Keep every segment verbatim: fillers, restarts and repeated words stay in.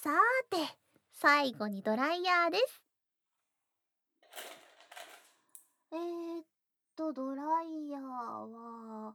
さーて、最後にドライヤーです。えーっと、ドライヤーは、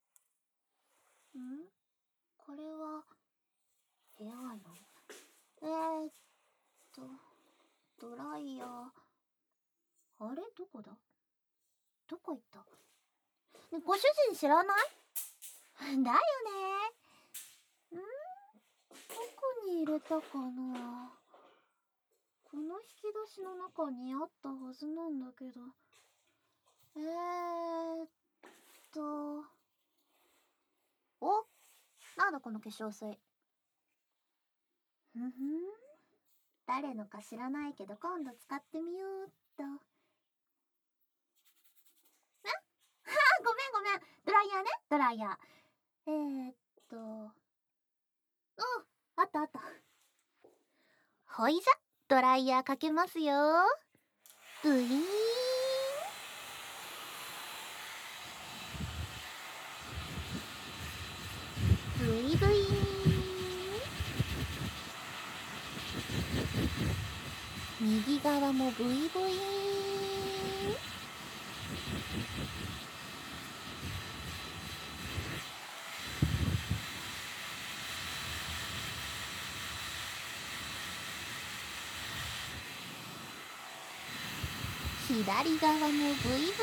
んこれは、部屋の。えーっと、ドライヤー。あれどこだどこ行った？ね、ご主人知らない？だよね。ん？どこに入れたかな？この引き出しの中にあったはずなんだけど。えーっと。お？なんだこの化粧水。ふふん。誰のか知らないけど今度使ってみようっと。ん？はあ、ごめんごめん。ドライヤーね、ドライヤー。えーっと。お、あったあった。ほいじゃ、ドライヤーかけますよ。ブイーン。ブイブイーン。右側もブイブイーン。左側もブイブイーン。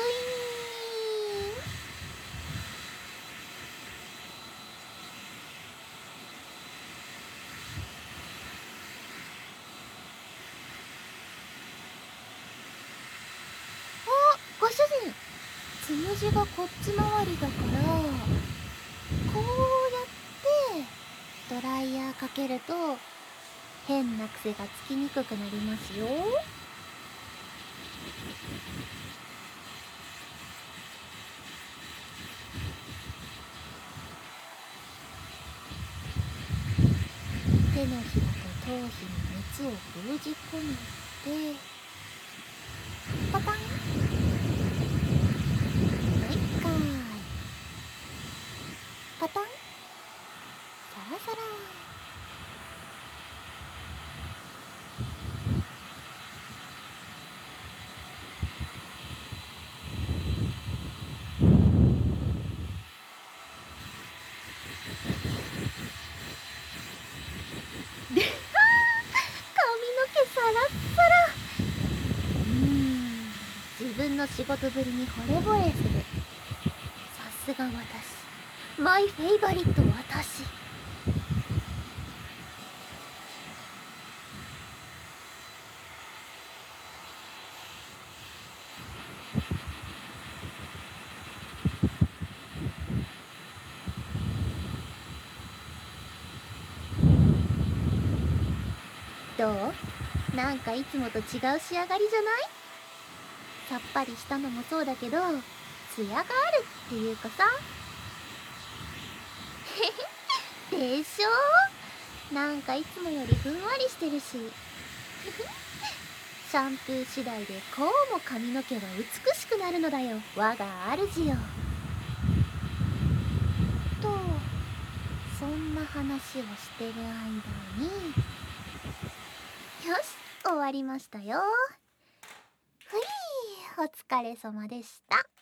あ、ご主人、つむじがこっち回りだからこうやってドライヤーかけると変な癖がつきにくくなりますよ。手のひらと頭皮に熱を封じ込めてパタン。もう一回パタン。サラサラ。で、髪の毛サラッサラ。うーん、自分の仕事ぶりに惚れ惚れする。さすが私、マイフェイバリット私。どう？なんかいつもと違う仕上がりじゃない？さっぱりしたのもそうだけど、ツヤがあるっていうかさ。でしょ？なんかいつもよりふんわりしてるし。シャンプー次第でこうも髪の毛は美しくなるのだよ、我が主よ。と、そんな話をしてる間に、よし、終わりましたよ。ふい、お疲れ様でした。